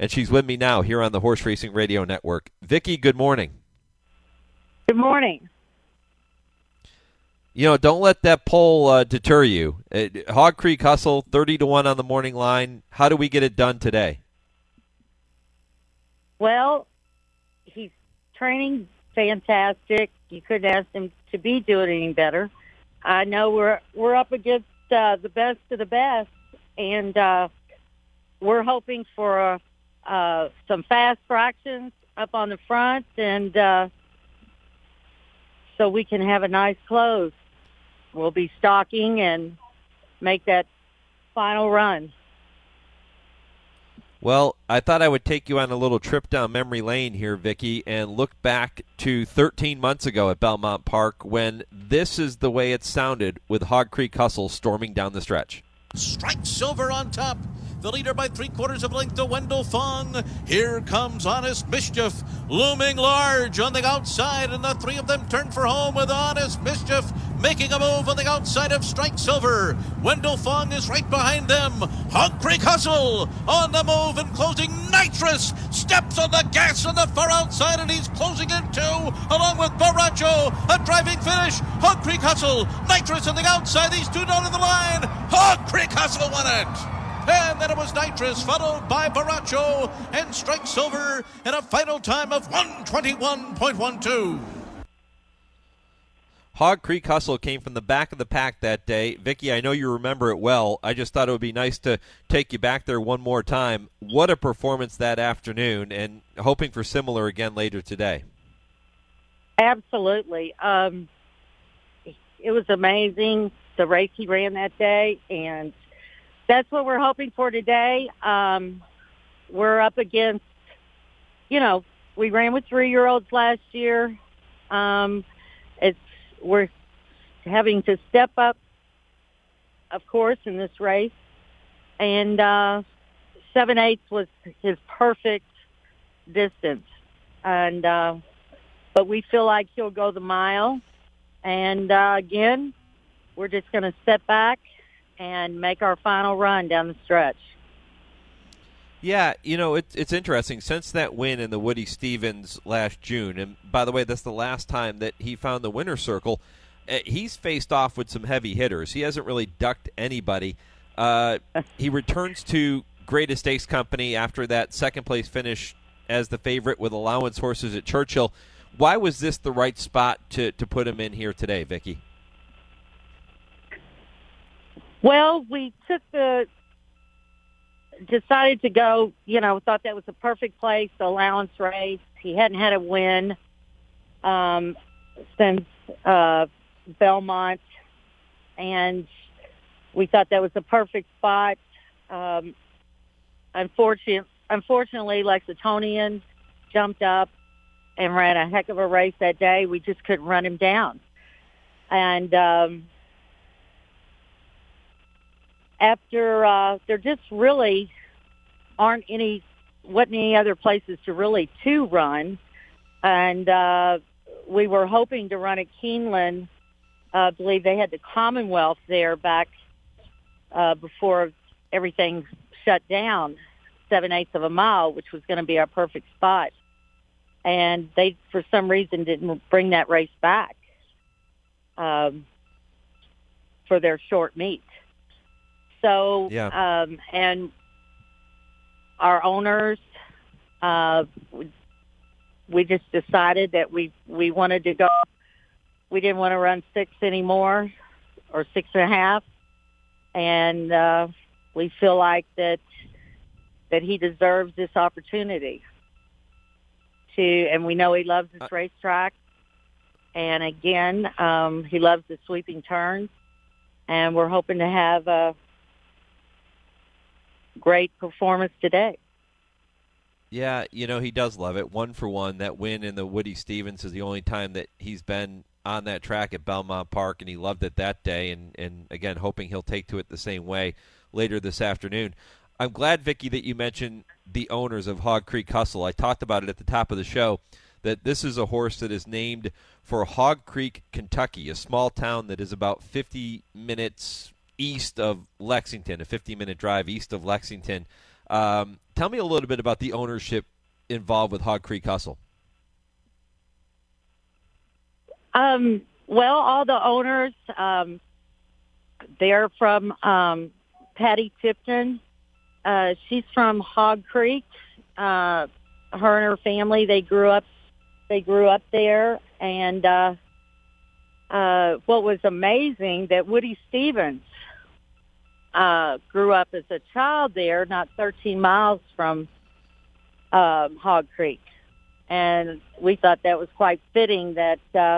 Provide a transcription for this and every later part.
and she's with me now here on the Horse Racing Radio Network. Vicki, good morning. Good morning. You know, don't let that poll deter you. Hog Creek Hustle, 30-1 on the morning line. How do we get it done today? Well, he's training fantastic. You couldn't ask him to be doing any better. I know we're up against the best of the best, and we're hoping for some fast fractions up on the front, and so we can have a nice close. We'll be stalking and make that final run. Well, I thought I would take you on a little trip down memory lane here, Vicki, and look back to 13 months ago at Belmont Park when this is the way it sounded with Hog Creek Hustle storming down the stretch. Strike Silver on top. The leader by 3/4 of a length to Wendell Fong. Here comes Honest Mischief, looming large on the outside, and the three of them turn for home with Honest Mischief making a move on the outside of Strike Silver. Wendell Fong is right behind them. Hog Creek Hustle on the move and closing. Nitrous steps on the gas on the far outside, and he's closing in too, along with Baracho. A driving finish. Hog Creek Hustle. Nitrous on the outside. These two down on the line. Hog Creek Hustle won it. And then it was Nitrous, followed by Baracho and Strike Silver in a final time of 1:21.12. Hog Creek Hustle came from the back of the pack that day. Vicki, I know you remember it well. I just thought it would be nice to take you back there one more time. What a performance that afternoon, and hoping for similar again later today. Absolutely. It was amazing, the race he ran that day, and that's what we're hoping for today. We're up against, we ran with 3-year-olds last year. We're having to step up, of course, in this race. And 7/8 was his perfect distance. And but we feel like he'll go the mile. And again, we're just going to step back and make our final run down the stretch. Yeah, it's interesting. Since that win in the Woody Stevens last June, and by the way, that's the last time that he found the winner's circle, he's faced off with some heavy hitters. He hasn't really ducked anybody. He returns to Great Estates Company after that second-place finish as the favorite with allowance horses at Churchill. Why was this the right spot to put him in here today, Vicki? Well, we decided to go, thought that was the perfect place, the allowance race. He hadn't had a win since Belmont, and we thought that was the perfect spot. Unfortunately, Lexingtonian jumped up and ran a heck of a race that day. We just couldn't run him down. And after there just really wasn't any other places to run, and we were hoping to run at Keeneland. I believe they had the Commonwealth there back before everything shut down, 7/8 of a mile, which was going to be our perfect spot. And they, for some reason, didn't bring that race back for their short meet. So, yeah. And our owners, we just decided that we wanted to go. We didn't want to run 6 anymore, or 6.5, and we feel like that he deserves this opportunity. And we know he loves this racetrack, and again, he loves the sweeping turns, and we're hoping to have a great performance today. Yeah, he does love it. 1-for-1, that win in the Woody Stevens is the only time that he's been on that track at Belmont Park, and he loved it that day, and again, hoping he'll take to it the same way later this afternoon. I'm glad, Vicki, that you mentioned the owners of Hog Creek Hustle. I talked about it at the top of the show, that this is a horse that is named for Hog Creek, Kentucky, a small town that is about 50 minutes east of Lexington, a 50-minute drive east of Lexington. Tell me a little bit about the ownership involved with Hog Creek Hustle. Well, all the owners, they're from Patty Tipton. She's from Hog Creek. Her and her family, they grew up there. And what was amazing, that Woody Stevens grew up as a child there, not 13 miles from Hog Creek. And we thought that was quite fitting that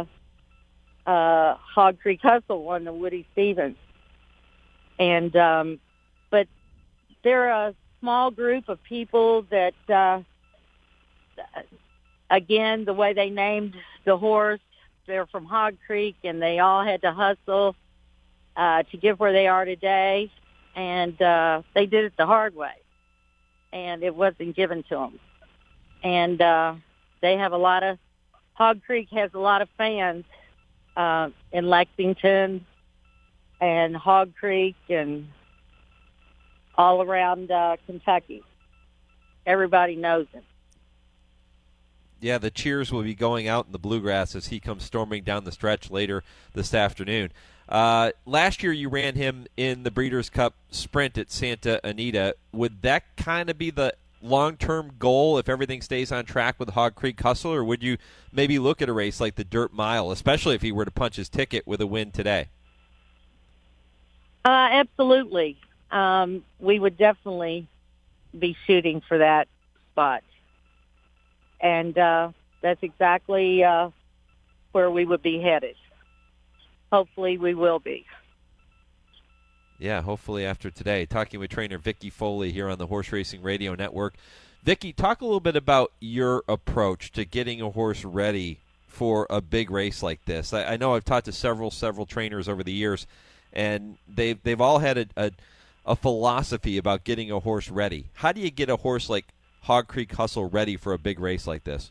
Hog Creek Hustle won the Woody Stevens. And but they're a small group of people that, again, the way they named the horse, they're from Hog Creek, and they all had to hustle to get where they are today. And they did it the hard way, and it wasn't given to them. And they have Hog Creek has a lot of fans in Lexington and Hog Creek and all around Kentucky. Everybody knows him. Yeah, the cheers will be going out in the bluegrass as he comes storming down the stretch later this afternoon. Last year you ran him in the Breeders' Cup Sprint at Santa Anita. Would that kind of be the long-term goal if everything stays on track with Hog Creek Hustle, or would you maybe look at a race like the Dirt Mile, especially if he were to punch his ticket with a win today? Absolutely. We would definitely be shooting for that spot. And that's exactly where we would be headed. Hopefully we will be. Yeah, hopefully after today. Talking with trainer Vicki Foley here on the Horse Racing Radio Network. Vicki, talk a little bit about your approach to getting a horse ready for a big race like this. I know I've talked to several trainers over the years, and they've all had a philosophy about getting a horse ready. How do you get a horse like Hog Creek Hustle ready for a big race like this?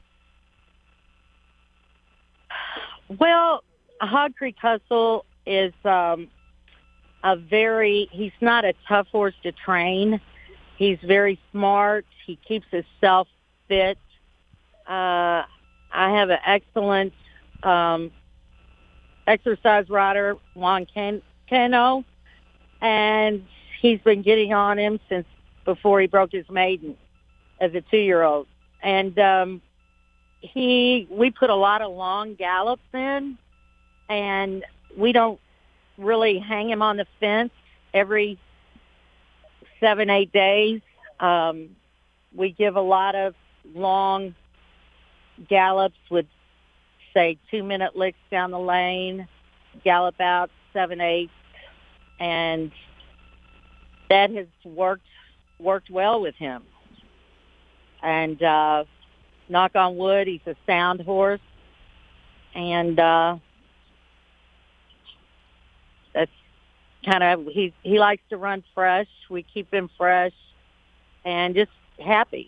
Well, Hog Creek Hustle is he's not a tough horse to train. He's very smart. He keeps himself fit. I have an excellent exercise rider, Juan Cano, and he's been getting on him since before he broke his maiden as a 2-year-old. And we put a lot of long gallops in, and we don't really hang him on the fence every 7-8 days. We give a lot of long gallops with, say, 2-minute licks down the lane, gallop out 7/8, and that has worked well with him. And knock on wood, he's a sound horse, and that's kind of he likes to run fresh. We keep him fresh and just happy.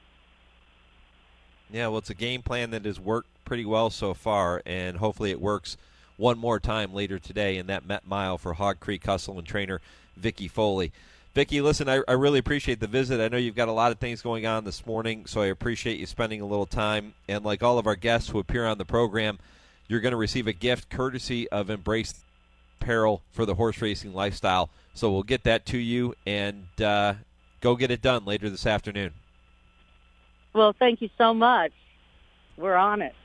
Yeah, well, it's a game plan that has worked pretty well so far, and hopefully it works one more time later today in that Met Mile for Hog Creek Hustle and trainer Vicki Foley. Vicki, listen, I really appreciate the visit. I know you've got a lot of things going on this morning, so I appreciate you spending a little time. And like all of our guests who appear on the program, you're going to receive a gift courtesy of Embrace Apparel for the horse racing lifestyle. So we'll get that to you, and go get it done later this afternoon. Well, thank you so much. We're on it.